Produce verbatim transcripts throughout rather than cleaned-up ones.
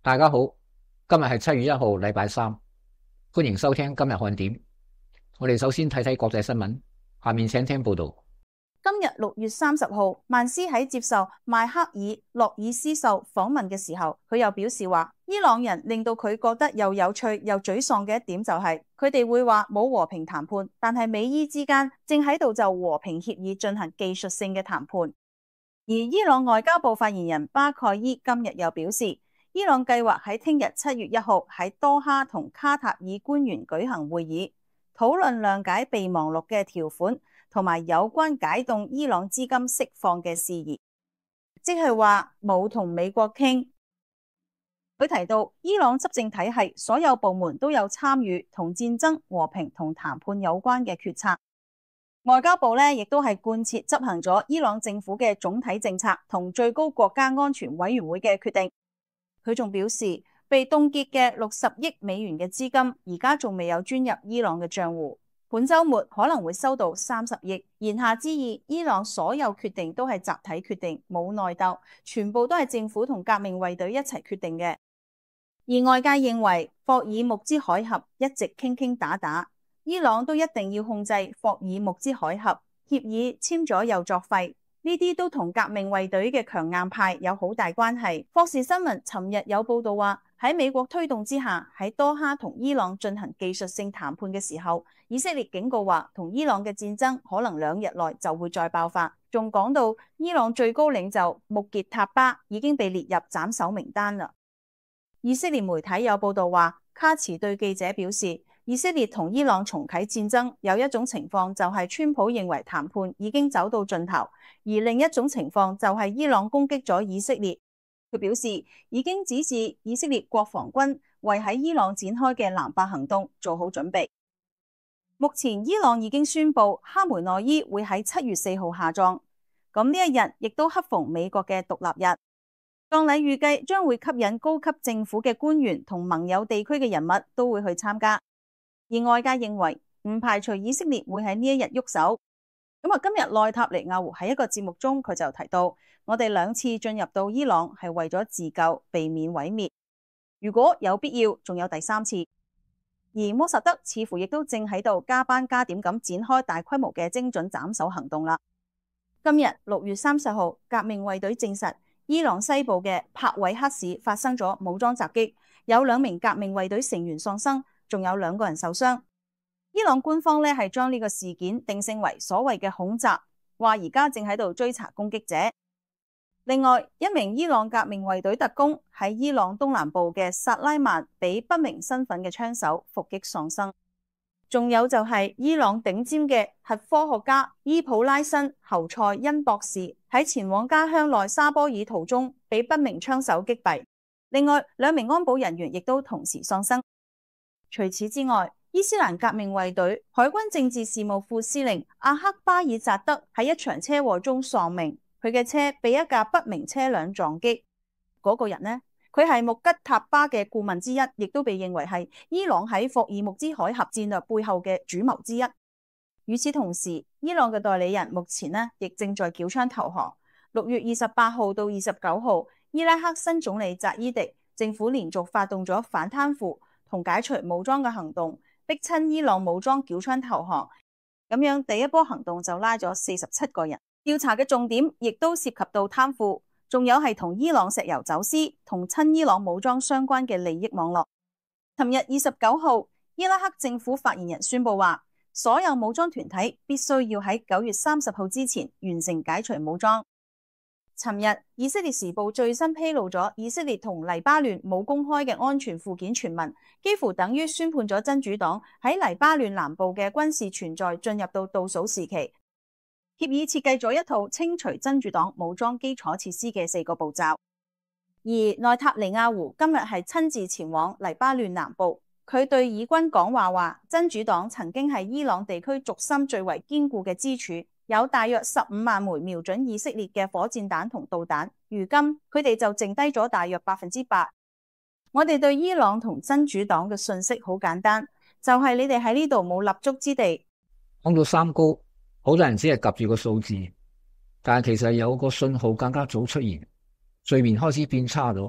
大家好，今日係七月一號，禮拜三，歡迎收聽今日看點。我哋首先睇睇國際新聞，下面請聽報道。 今日六月三十號，曼斯喺接受邁克爾洛爾斯秀訪問嘅時候，佢又表示話，伊朗人令到佢覺得又有趣又沮喪嘅一點就係，佢哋會話冇和平談判，但係美伊之間正喺度就和平協議進行技術性嘅談判。而伊朗外交部發言人巴蓋伊今日又表示，伊朗計劃喺聽日七月一號喺多哈同卡塔爾官員舉行會議，討論諒解備忘錄嘅條款同埋有關解凍伊朗資金釋放嘅事宜，即係話冇同美國傾。佢提到，伊朗執政體系所有部門都有參與同戰爭、和平同談判有關嘅決策。外交部呢亦都係貫徹執行咗伊朗政府嘅總體政策同最高國家安全委員會嘅決定。佢仲表示，被凍結嘅六十億美元嘅資金而家仲未有轉入伊朗嘅賬戶。本週末可能會收到三十億，言下之意，伊朗所有決定都係集體決定，冇內鬥，全部都係政府同革命衛隊一齊決定嘅。而外界認為霍爾木茲海峽一直傾傾打打，伊朗都一定要控制霍爾木茲海峽，協議簽咗又作廢，呢啲都同革命衛隊嘅強硬派有好大關係。霍士新聞尋日有報道話，喺美國推動之下，喺多哈同伊朗進行技術性談判嘅時候，以色列警告話，同伊朗嘅戰爭可能兩日內就會再爆發。仲講到伊朗最高領袖穆傑塔巴已經被列入斬首名單啦。以色列媒體有報道話，卡茨對記者表示，以色列同伊朗重啟戰爭有一種情況就係川普認為談判已經走到盡頭，而另一種情況就係伊朗攻擊咗以色列。佢表示已經指示以色列國防軍為喺伊朗展開嘅南下行動做好準備。目前伊朗已經宣布哈梅內伊會喺七月四號下葬，咁呢一日亦都恰逢美國嘅獨立日。葬禮預計將會吸引高級政府嘅官員同盟友地區嘅人物都會去參加，而外界認為唔排除以色列會喺呢一日喐手。咁啊，今日內塔尼亞胡喺一個節目中佢就提到，我哋兩次進入到伊朗係為咗自救，避免毀滅。如果有必要，仲有第三次。而摩薩德似乎亦都正喺度加班加點咁展開大規模嘅精準斬首行動啦。今日六月三十號，革命衛隊證實伊朗西部嘅帕韋克市發生咗武裝襲擊，有兩名革命衛隊成員喪生，仲有兩個人受傷。伊朗官方咧係將呢個事件定性為所謂嘅恐襲，話而家正喺度追查攻擊者。另外一名伊朗革命衛隊特工喺伊朗東南部嘅薩拉曼被不明身份嘅槍手伏擊喪生。仲有就係伊朗頂尖嘅核科學家伊普拉辛侯賽恩博士喺前往家鄉內沙波爾途中被不明槍手擊斃。另外兩名安保人員亦都同時喪生。除此之外，伊斯蘭革命衛隊海軍政治事務副司令阿克巴爾扎德喺一場車禍中喪命，佢嘅車被一架不明車輛撞擊。嗰、那個人呢，佢係穆吉塔巴嘅顧問之一，亦都被認為係伊朗喺霍爾木茲海峽戰略背後嘅主謀之一。與此同時，伊朗嘅代理人目前呢亦正在繳槍投降。六月二十八號到二十九號，伊拉克新總理扎伊迪政府連續發動咗反貪腐同解除武裝嘅行動，逼親伊朗武裝繳槍投降。咁樣第一波行動就拉咗四十七個人。調查嘅重點亦都涉及到貪腐，仲有係同伊朗石油走私同親伊朗武裝相關嘅利益網絡。尋日二十九號，伊拉克政府發言人宣布話，所有武裝團體必須要喺九月三十號之前完成解除武裝。尋日以色列時報最新披露咗以色列同黎巴嫩冇公開嘅安全附件傳聞，幾乎等於宣判咗真主黨喺黎巴嫩南部嘅軍事存在進入到倒數時期。協議設計咗一套清除真主黨武裝基礎設施嘅四個步驟，而內塔尼亞胡今日係親自前往黎巴嫩南部，佢對以軍講話話，真主黨曾經係伊朗地區軸心最為堅固嘅支柱，有大約十五萬枚瞄準以色列嘅火箭彈同導彈，如今佢哋就剩低咗大約百分之八。我哋對伊朗同真主黨嘅信息好簡單，就係、是、你哋喺呢度冇立足之地。 講到三高，好多人只係夾住個數字，但係其實有個信號更加早出現，睡眠開始變差咗。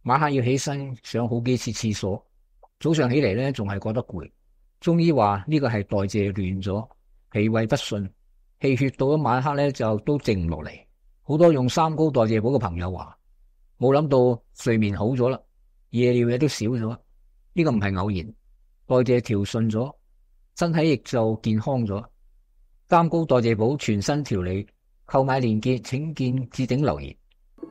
晚黑要起身上好幾次廁所，早上起嚟咧仲係覺得攰。中醫話呢個係代謝亂咗，脾胃不順，氣血到咗晚黑咧就都靜唔落嚟。好多用三高代謝補嘅朋友話，冇諗到睡眠好咗啦，夜尿嘢都少咗。呢個唔係偶然，代謝調順咗，身體亦就健康咗。三高代謝補全身調理，購買鏈接請見置頂留言。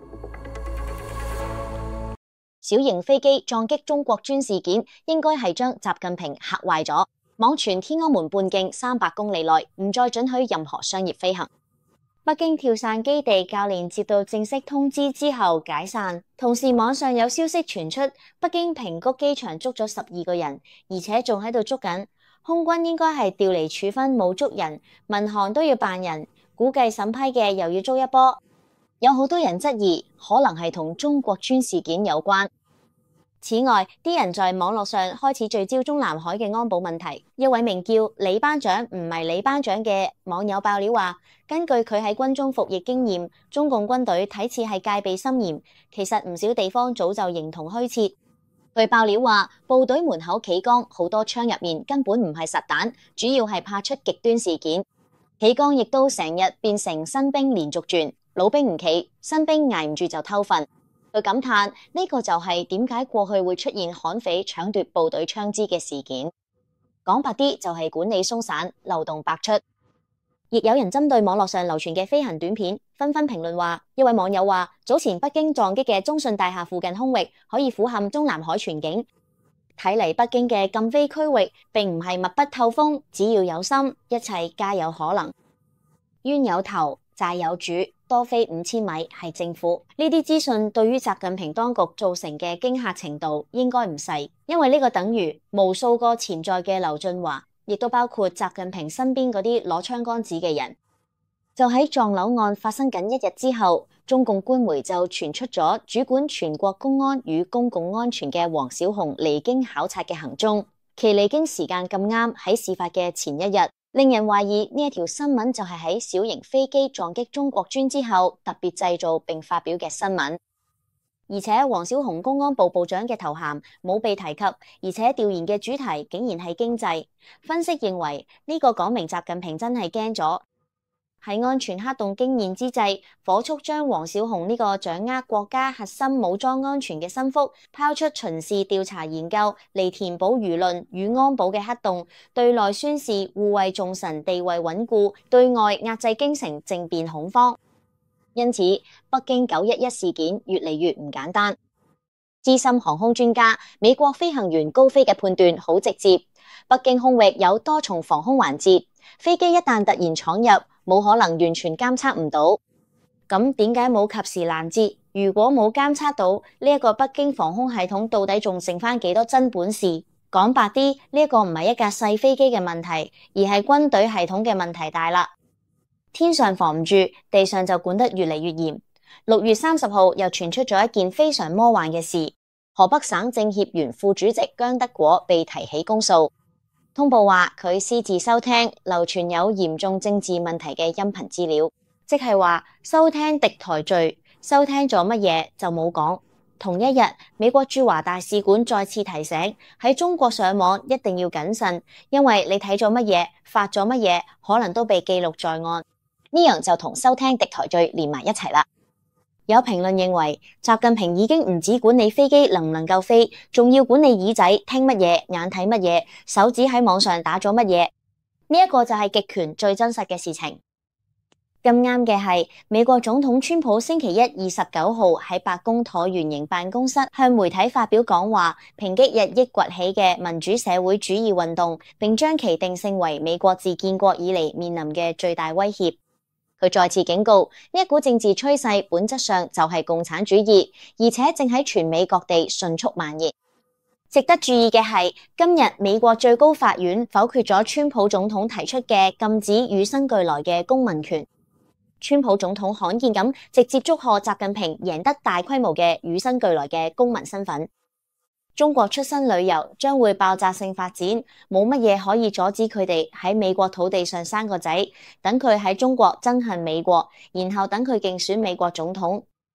小型飛機撞擊中國專事件，應該係將習近平嚇壞咗。網傳天安門半徑三百公里內唔再准許任何商業飛行。北京跳傘基地教練接到正式通知之後解散，同時網上有消息傳出，北京平谷機場捉咗十二個人，而且仲喺度捉緊。空軍應該係調離處分冇捉人，民航都要辦人，估計審批嘅又要捉一波。有好多人質疑，可能係同中國專事件有關。此外，啲人在網絡上開始聚焦中南海嘅安保問題。一位名叫李班長唔係李班長嘅網友爆料話，根據佢喺軍中服役經驗，中共軍隊睇似係戒備森嚴，其實唔少地方早就形同虛設。據爆料話，部隊門口企崗，好多槍入面根本唔係實彈，主要係怕出極端事件。企崗亦都成日變成新兵連續轉，老兵唔企，新兵捱唔住就偷瞓。佢感嘆呢個就係點解過去會出現悍匪搶奪部隊槍支嘅事件。講白啲就係管理鬆散，漏洞百出。亦有人針對網絡上流傳嘅飛行短片，紛紛評論話，一位網友話，早前北京撞擊嘅中信大廈附近空域可以俯瞰中南海全景。睇嚟北京嘅禁飛區域並唔係密不透風，只要有心，一切皆有可能。冤有頭，債有主。多飛五千米係政府。呢啲資訊對於習近平當局造成嘅驚嚇程度應該唔細，因為呢個等於無數個潛在嘅劉俊華，亦都包括習近平身邊嗰啲攞槍桿子嘅人。就喺撞樓案發生緊一日之後，中共官媒就傳出咗主管全國公安與公共安全嘅王小洪離京考察嘅行蹤，其離京時間咁啱喺事發嘅前一日。令人懷疑呢一條新聞就係喺小型飛機撞擊中國專之後特別製造並發表嘅新聞，而且王小洪公安部部長嘅頭銜冇被提及，而且調研嘅主題竟然係經濟。分析認為呢個講明習近平真係驚咗。喺安全黑洞經驗之際，火速將王小洪呢個掌握國家核心武裝安全嘅心腹拋出巡視調查研究嚟填補輿論與安保嘅黑洞，對內宣示護衛重臣地位穩固，對外壓制京城政變恐慌。因此，北京九一一事件越嚟越唔簡單。資深航空專家、美國飛行員高飛嘅判斷好直接，北京空域有多重防空環節，飛機一旦突然闖入，冇可能完全監測唔到。咁點解冇及時攔截？如果冇監測到呢一個北京防空系統，到底仲剩翻幾多真本事？講白啲，呢一個唔係一架細飛機嘅問題，而係軍隊系統嘅問題大啦。天上防唔住，地上就管得越嚟越嚴。六月三十號又傳出咗一件非常魔幻嘅事，河北省政協原副主席姜德果被提起公訴。通報話佢私自收聽流傳有嚴重政治問題嘅音頻資料，即係話收聽敵台罪，收聽咗乜嘢就冇講。同一日，美國駐華大使館再次提醒喺中國上網一定要謹慎，因為你睇咗乜嘢，發咗乜嘢，可能都被記錄在案。呢樣就同收聽敵台罪連埋一齊啦。有評論認為，習近平已經唔止管理飛機能唔能夠飛，仲要管理耳仔聽乜嘢、眼睇乜嘢、手指喺網上打咗乜嘢。呢一個就係極權最真實嘅事情。咁啱嘅係，美國總統川普星期一二十九號喺白宮橢圓形辦公室向媒體發表講話，抨擊日益崛起嘅民主社會主義運動，並將其定性為美國自建國以嚟面臨嘅最大威脅。佢再次警告，呢一股政治趨勢本質上就係共產主義，而且正喺全美各地迅速蔓延。值得注意嘅係，今日美國最高法院否決咗川普總統提出嘅禁止與生俱來嘅公民權。川普總統罕見咁直接祝賀習近平贏得大規模嘅與生俱來嘅公民身份。中國出生旅遊將會爆炸性發展，冇乜嘢可以阻止佢哋喺美國土地上生個仔，等佢喺中國憎恨美國，然後等佢競選美國總統。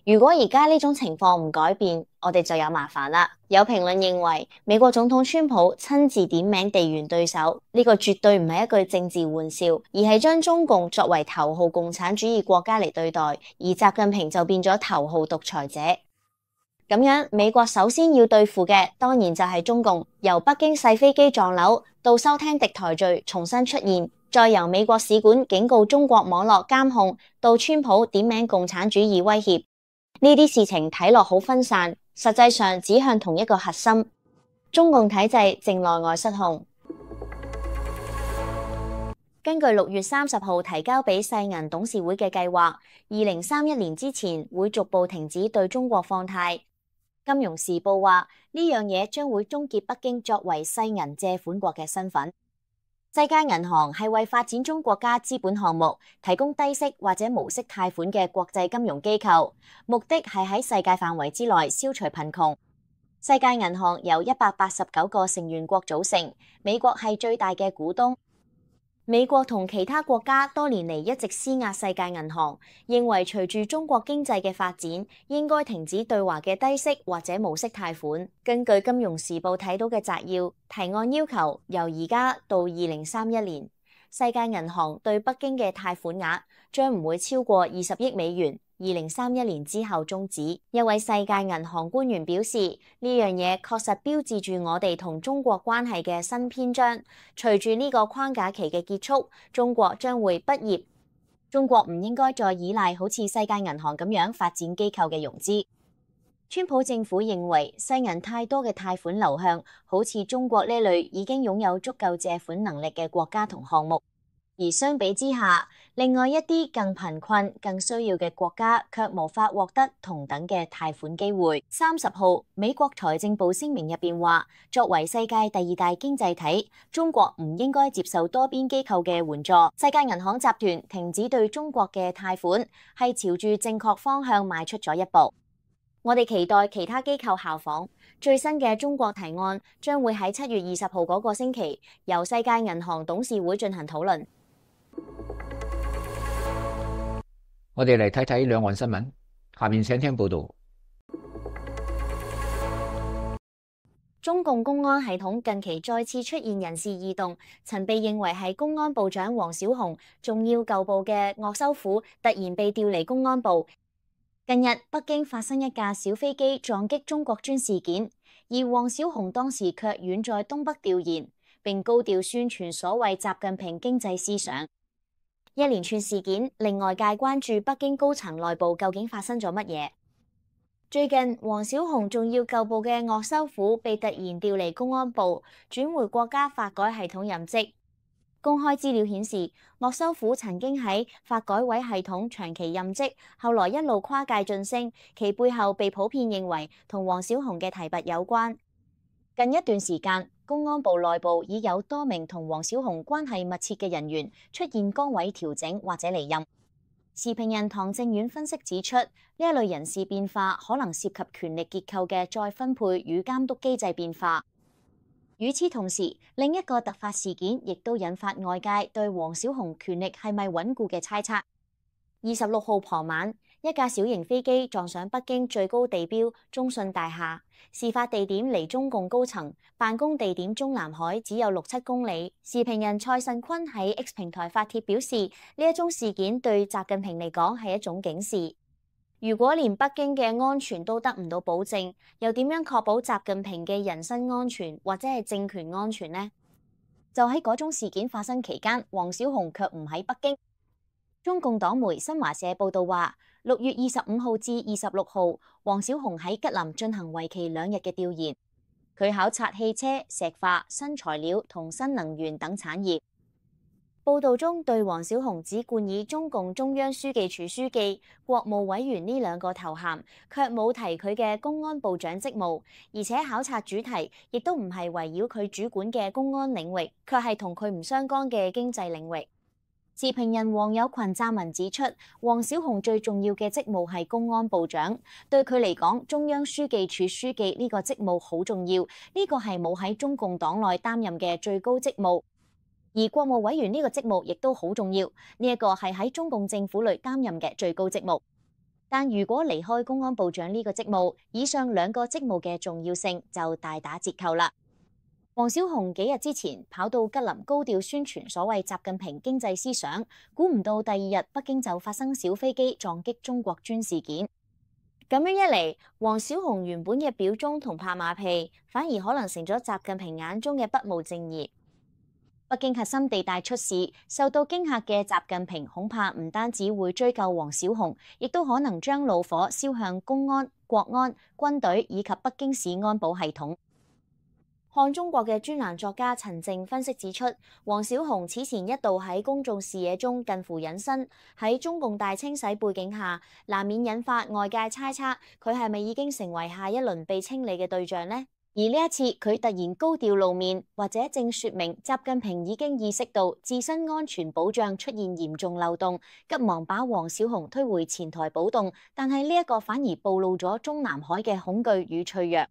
如果而家呢種情況唔改變，我哋就有麻煩啦。有評論認為，美國總統川普親自點名地緣對手，呢個絕對唔係一句政治玩笑，而係將中共作為頭號共產主義國家嚟對待，而習近平就變咗頭號獨裁者。咁樣，美國首先要對付嘅當然就係中共，由北京細飛機撞樓到收聽敵台罪重新出現，再由美國使館警告中國網絡監控，到川普點名共產主義威脅。呢啲事情睇落好分散，實際上指向同一個核心：中共體制正內外失控。根據六月三十號提交俾世銀董事會嘅計劃，二零三一年之前會逐步停止對中國放貸。金融時報話呢樣嘢將會終結北京作為世銀借款國嘅身份。世界銀行係為發展中國家資本項目提供低息或者無息貸款嘅國際金融機構，目的係喺世界範圍之內消除貧窮。世界銀行由一百八十九個成員國組成，美國係最大嘅股東。美國同其他國家多年嚟一直施壓世界銀行，認為隨住中國經濟嘅發展，應該停止對華嘅低息或者無息貸款。根據《金融時報》睇到嘅摘要，提案要求由而家到二零三一年，世界銀行對北京嘅貸款額將唔會超過二十億美元。二零三一年之後終止。一位世界銀行官員表示，呢樣嘢確實標誌住我哋同中國關係嘅新篇章。隨住呢個框架期嘅結束，中國將會畢業。中國唔應該再依賴好似世界銀行咁樣發展機構嘅融資。川普政府認為世銀太多嘅貸款流向好似中國呢類已經擁有足夠借款能力嘅國家同項目。而相比之下，另外一啲更貧困、更需要嘅國家卻無法獲得同等嘅貸款機會。三十號，美國財政部聲明入邊話，作為世界第二大經濟體，中國唔應該接受多邊機構嘅援助。世界銀行集團停止對中國嘅貸款，係朝住正確方向邁出咗一步。我哋期待其他機構效仿。最新嘅中國提案將會喺七月二十號嗰個星期由世界銀行董事會進行討論。 我哋嚟睇睇兩岸新聞，下面請聽報道。 中共公安系統近期再次出現人事異動，曾被認為係公安部長王小洪重要舊部嘅鄂修苦突然被調離公安部。近日北京發生一架小飛機撞擊中國專事件，而王小洪當時卻遠在東北調研，並高調宣傳所謂習近平經濟思想。一連串事件令外界關注北京高層內部究竟發生咗乜嘢。最近，王小洪重要舊部嘅鄂修苦被突然調離公安部，轉回國家發改系統任職。公開資料顯示，鄂修苦曾經喺發改委系統長期任職，後來一路跨界晉升，其背後被普遍認為同王小洪嘅提拔有關。近一段時間，公安部內部已有多名同王小洪關係密切嘅人員出現崗位調整或者離任。時評人唐正遠分析指出，呢一類人事變化可能涉及權力結構嘅再分配與監督機制變化。與此同時，另一個突發事件亦都引發外界對王小洪權力係咪穩固嘅猜測。二十六號傍晚，一架小型飛機撞上北京最高地標中信大廈，事發地點離中共高層辦公地點中南海只有六七公里。時評人蔡慎坤喺 X 平台發帖表示，呢一宗事件對習近平嚟講係一種警示。如果連北京嘅安全都得唔到保證，又點樣確保習近平嘅人身安全或者係政權安全呢？就喺嗰宗事件發生期間，王小洪卻唔喺北京。中共黨媒新華社報道話，六月二十五號至二十六號，王小洪喺吉林進行為期兩日嘅調研，佢考察汽車、石化、新材料同新能源等產業。報道中對王小洪只冠以中共中央書記處書記、國務委員呢兩個頭銜，卻冇提佢嘅公安部長職務，而且考察主題亦都唔係圍繞佢主管嘅公安領域，卻係同佢唔相干嘅經濟領域。時評人黃有群撰文指出，王小洪最重要嘅職務係公安部長，對佢嚟講，中央書記處書記呢個職務好重要，呢個係冇喺中共黨內擔任嘅最高職務。而國務委員呢個職務亦都好重要，呢一個係喺中共政府裏擔任嘅最高職務。 但如果離開公安部長呢個職務，以上兩個職務嘅重要性就大打折扣啦。王小洪幾日之前跑到吉林高調宣傳所謂習近平經濟思想，估唔到第二日北京就發生小飛機撞擊中國專事件。咁樣一嚟，王小洪原本嘅表忠同拍馬屁，反而可能成咗習近平眼中嘅不務正業。北京核心地帶出事，受到驚嚇嘅習近平恐怕唔單止會追究王小洪，亦都可能將怒火燒向公安、國安、軍隊以及北京市安保系統。看中國嘅專欄作家陳靜分析指出，王小洪此前一度喺公眾視野中近乎隱身，喺中共大清洗背景下，難免引發外界猜測佢係咪已經成為下一輪被清理嘅對象呢？而呢一次佢突然高調露面，或者正說明習近平已經意識到自身安全保障出現嚴重漏洞，急忙把王小洪推回前台保動，但係呢一個反而暴露咗中南海嘅恐懼與脆弱。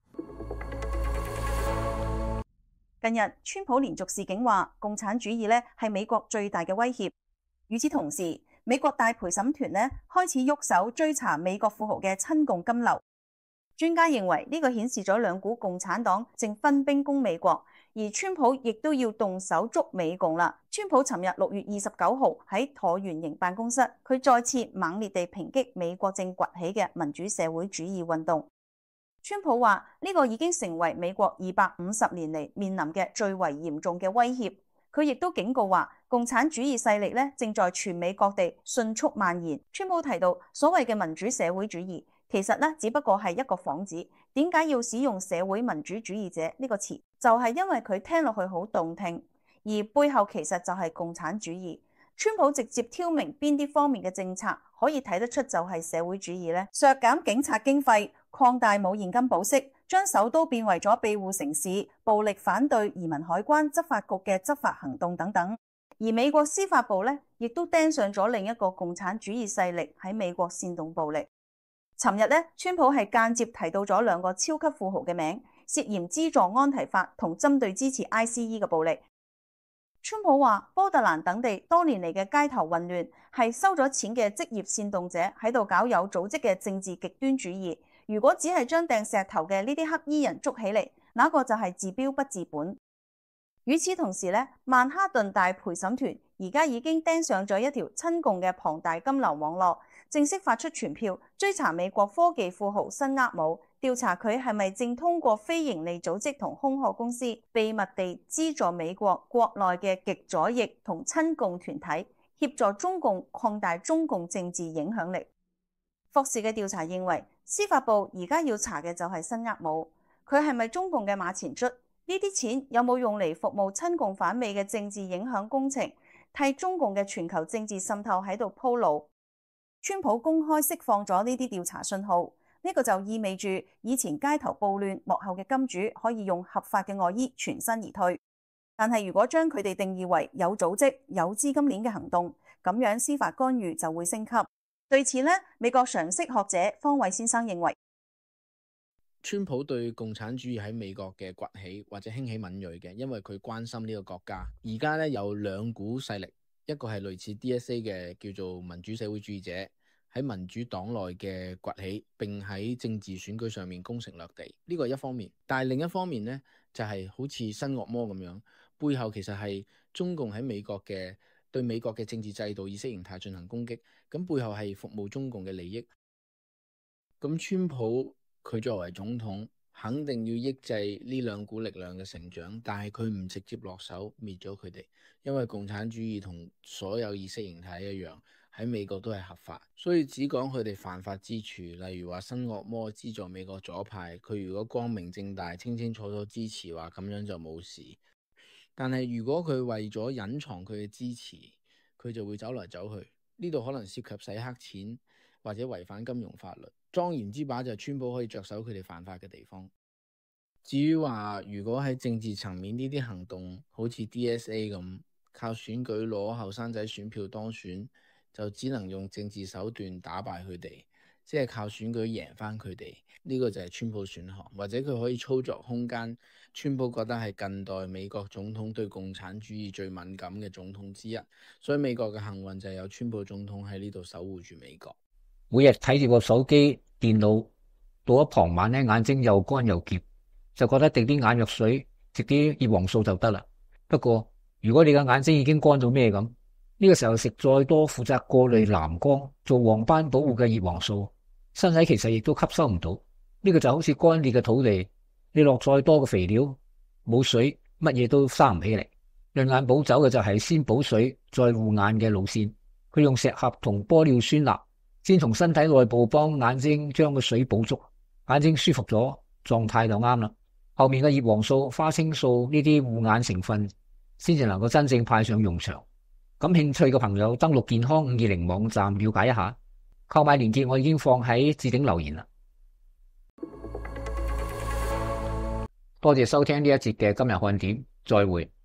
近日，川普連續示警話，共產主義咧係美國最大嘅威脅。與此同時，美國大陪審團咧開始喐手追查美國富豪嘅親共金流。專家認為呢個顯示咗兩股共產黨正分兵攻美國，而川普亦都要動手捉美共啦。川普尋日六月二十九號喺橢圓形辦公室，佢再次猛烈地抨擊美國正崛起嘅民主社會主義運動。川普話呢個已經成為美國二百五十年嚟面臨嘅最為嚴重嘅威脅。佢亦都警告話，共產主義勢力咧正在全美各地迅速蔓延。川普提到，所謂嘅民主社會主義其實咧只不過係一個幌子。點解要使用社會民主主義者呢個詞？就係因為佢聽落去好動聽，而背後其實就係共產主義。川普直接挑明邊啲方面嘅政策可以睇得出就係社會主義呢？削減警察經費，擴大冇現金保釋，將首都變為咗庇護城市，暴力反對移民海關執法局嘅執法行動等等。而美國司法部呢，亦都盯上咗另一個共產主義勢力喺美國煽動暴力。尋日呢，川普係間接提到咗兩個超級富豪嘅名，涉嫌資助安提法同針對支持 I C E 嘅暴力。川普話，波特蘭等地多年嚟嘅街頭混亂係收咗錢嘅職業煽動者喺度搞有組織嘅政治極端主義。如果只係將掟石頭嘅呢啲黑衣人捉起嚟，那個就係治標不治本。與此同時咧，曼哈頓大陪審團而家已經盯上咗一條親共嘅龐大金流網絡，正式發出傳票追查美國科技富豪辛厄姆，調查佢係咪正通過非營利組織同空殼公司秘密地資助美國國內嘅極左翼同親共團體，協助中共擴大中共政治影響力。霍士嘅調查認為，司法部而家要查嘅就係辛厄姆，佢係咪中共嘅馬前卒？呢啲錢有冇用嚟服務親共反美嘅政治影響工程，替中共嘅全球政治滲透喺度鋪路？川普公開釋放咗呢啲調查信號，呢個就意味住以前街頭暴亂幕後嘅金主可以用合法嘅外衣全身而退。但係如果將佢哋定義為有組織、有資金鏈嘅行動，咁樣司法干預就會升級。對此呢，美國常識學者方偉先生認為， 川普對共產主義喺美國嘅崛起或者興起敏銳嘅，因為佢關心呢個國家。而家咧有兩股勢力，一個係類似 D S A 嘅叫做民主社會主義者，喺民主黨內嘅崛起，並喺政治選舉上面攻城略地。呢個係一方面，但係另一方面呢，就係、是、好似新惡魔咁樣，背後其實係中共喺美國嘅對美國嘅政治制度意識形態進行攻擊，咁背後係服務中共嘅利益。咁川普佢作為總統，肯定要抑制呢兩股力量嘅成長，但係佢唔直接落手滅咗佢哋，因為共產主義同所有意識形態一樣，喺美國都係合法，所以只講佢哋犯法之處，例如話新惡魔資助美國左派，佢如果光明正大、清清楚楚支持話，咁樣就冇事。但係如果佢為咗隱藏佢嘅支持，佢就會走來走去，呢度可能涉及洗黑錢或者違反金融法律。莊嚴之把就係川普可以着手佢哋犯法嘅地方。至於話如果喺政治層面呢啲行動好似 D S A 咁，靠選舉攞後生仔選票當選，就只能用政治手段打敗佢哋，即係靠選舉贏翻佢哋。呢個就係川普選項，或者佢可以操作空間。川普覺得係近代美國總統對共產主義最敏感嘅總統之一，所以美國嘅幸運就係有川普總統喺呢度守護住美國。 每日睇住個手機、電腦，到咗傍晚咧，眼睛又乾又澀，就覺得滴啲眼藥水、食啲葉黃素就得啦。不過如果你嘅眼睛已經乾到咩咁，呢個時候食再多負責過濾藍光、做黃斑保護嘅葉黃素，身體其實亦都吸收唔到。呢個就好似乾裂嘅土地，你落再多嘅肥料，冇水，乜嘢都生唔起嚟。潤眼補酒嘅就係先補水再護眼嘅路線，佢用石斛同玻尿酸鈉，先從身體內部幫眼睛將個水補足，眼睛舒服咗，狀態就啱啦。後面嘅葉黃素、花青素呢啲護眼成分，先至能夠真正派上用場。感興趣嘅朋友登錄健康五二零網站了解一下，購買鏈接我已經放喺置頂留言啦。多謝收聽呢一節嘅今日看點，再會。